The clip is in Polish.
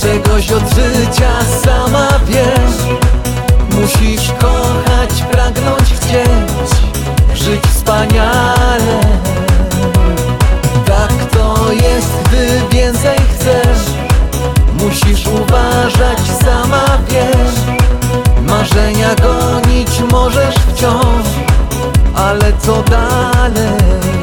czegoś od życia sama wiesz. Musisz kochać, pragnąć, chcieć, żyć wspaniale. Tak to jest, gdy więcej chcesz. Musisz uważać, sama wiesz. Marzenia gonić możesz wciąż, ale co dalej?